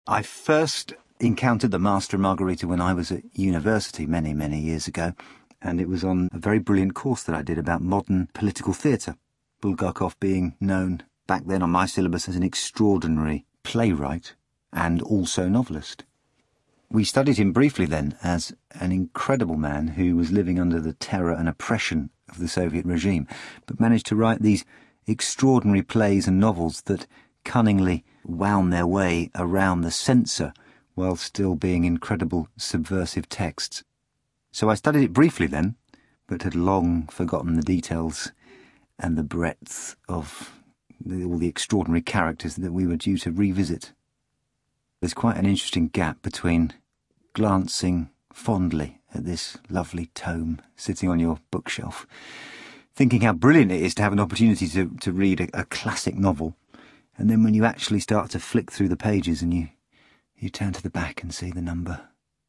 I first encountered The Master and Margarita when I was at university many, many years ago, and it was on a very brilliant course that I did about modern political theatre, Bulgakov being known back then on my syllabus as an extraordinary playwright and also novelist. We studied him briefly then as an incredible man who was living under the terror and oppression of the Soviet regime, but managed to write these extraordinary plays and novels that cunningly wound their way around the censor while still being incredible subversive texts. So I studied it briefly then, but had long forgotten the details and the breadth of all the extraordinary characters that we were due to revisit. There's quite an interesting gap between glancing fondly at this lovely tome sitting on your bookshelf, thinking how brilliant it is to have an opportunity to read a classic novel, and then when you actually start to flick through the pages and you turn to the back and see the number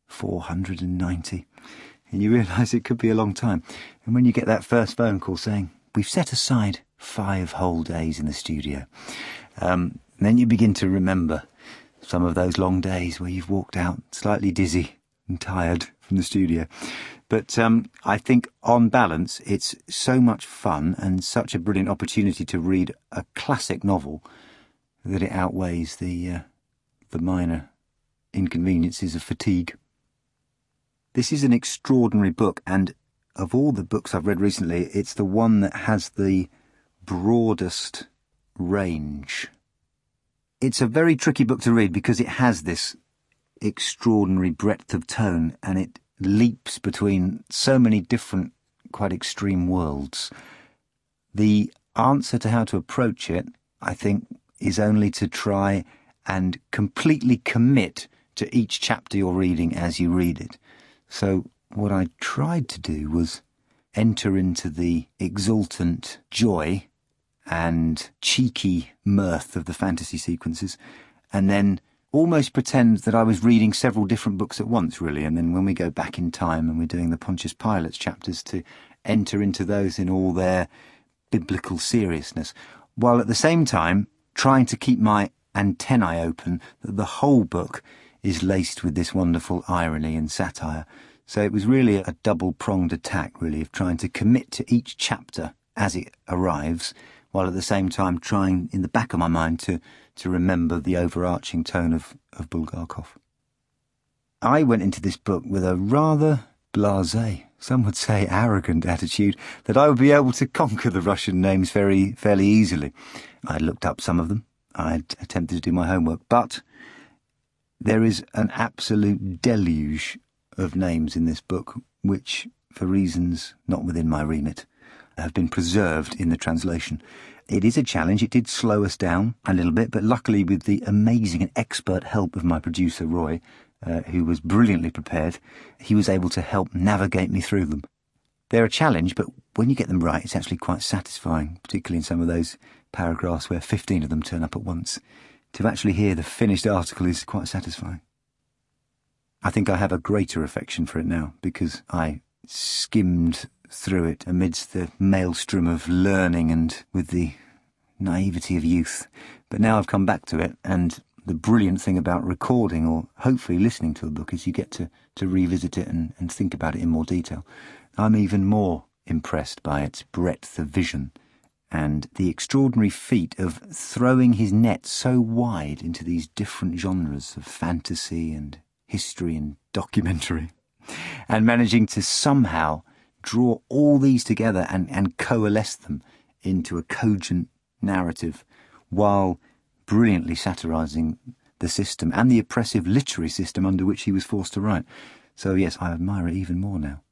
490, and you realise it could be a long time. And when you get that first phone call saying, "We've set aside 5 whole days in the studio," then you begin to remember some of those long days where you've walked out slightly dizzy and tired from the studio. But I think on balance it's so much fun and such a brilliant opportunity to read a classic novel that it outweighs the minor inconveniences of fatigue. This is an extraordinary book, and of all the books I've read recently, it's the one that has the broadest range. It's a very tricky book to read because it has this extraordinary breadth of tone, and it leaps between so many different, quite extreme worlds. The answer to how to approach it, I think, is only to try and completely commit to each chapter you're reading as you read it. So what I tried to do was enter into the exultant joy and cheeky mirth of the fantasy sequences, and then almost pretend that I was reading several different books at once, really, and then when we go back in time and we're doing the Pontius Pilate's chapters, to enter into those in all their biblical seriousness, while at the same time trying to keep my antennae open that the whole book is laced with this wonderful irony and satire. So it was really a double-pronged attack, really, of trying to commit to each chapter as it arrives, while at the same time trying, in the back of my mind, to remember the overarching tone of Bulgakov. I went into this book with a rather blasé, some would say arrogant attitude, that I would be able to conquer the Russian names fairly easily. I looked up some of them. I attempted to do my homework, but there is an absolute deluge of names in this book, which, for reasons not within my remit, have been preserved in the translation. It is a challenge. It did slow us down a little bit, but luckily with the amazing and expert help of my producer, Roy, who was brilliantly prepared, he was able to help navigate me through them. They're a challenge, but when you get them right, it's actually quite satisfying, particularly in some of those paragraphs where 15 of them turn up at once. To actually hear the finished article is quite satisfying. I think I have a greater affection for it now, because I skimmed through it amidst the maelstrom of learning and with the naivety of youth. But now I've come back to it, and the brilliant thing about recording or hopefully listening to a book is you get to revisit it and think about it in more detail. I'm even more impressed by its breadth of vision and the extraordinary feat of throwing his net so wide into these different genres of fantasy and history and documentary, and managing to somehow draw all these together and coalesce them into a cogent narrative, while brilliantly satirising the system and the oppressive literary system under which he was forced to write. So yes, I admire it even more now.